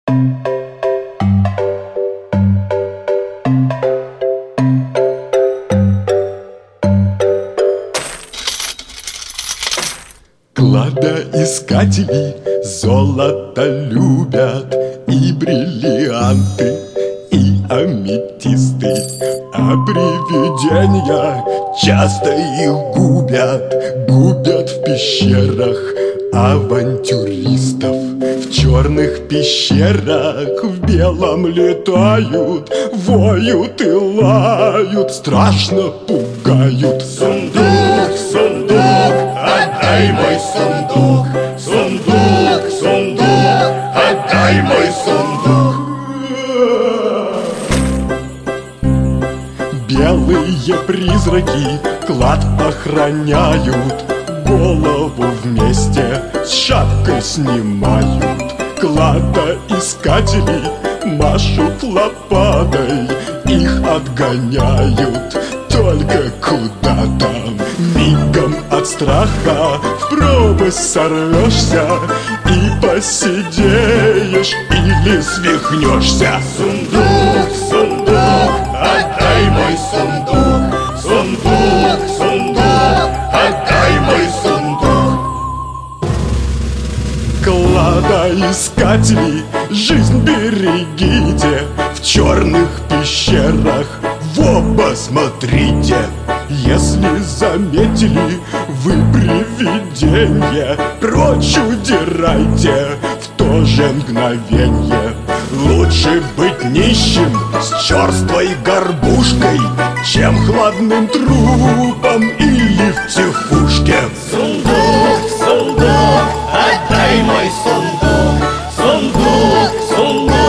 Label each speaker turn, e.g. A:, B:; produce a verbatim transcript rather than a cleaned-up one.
A: Кладоискатели золото любят, и бриллианты, и аметисты, а привидения часто их губят. Губят в пещерах авантюристов. В черных пещерах в белом летают, воют и лают, страшно пугают.
B: Сундук, сундук, отдай мой сундук. Сундук, сундук, отдай мой сундук.
A: Белые призраки клад охраняют, голову вместе с шапкой снимают. Кладоискатели машут лопатой, их отгоняют только куда-то. Мигом от страха в пропасть сорвешься и посидеешь или свихнешься.
B: Сундук, сундук, отдай мой сундук. Сундук, сундук, отдай мой сундук.
A: Кладоискатели, жизнь берегите, в черных пещерах в оба смотрите. Если заметили вы привиденье, прочь удирайте в то же мгновенье. Лучше быть нищим с черствой горбушкой, чем хладным трупом или в психушке.
B: Сундук, сундук, отдай мой сундук. Сундук, сундук,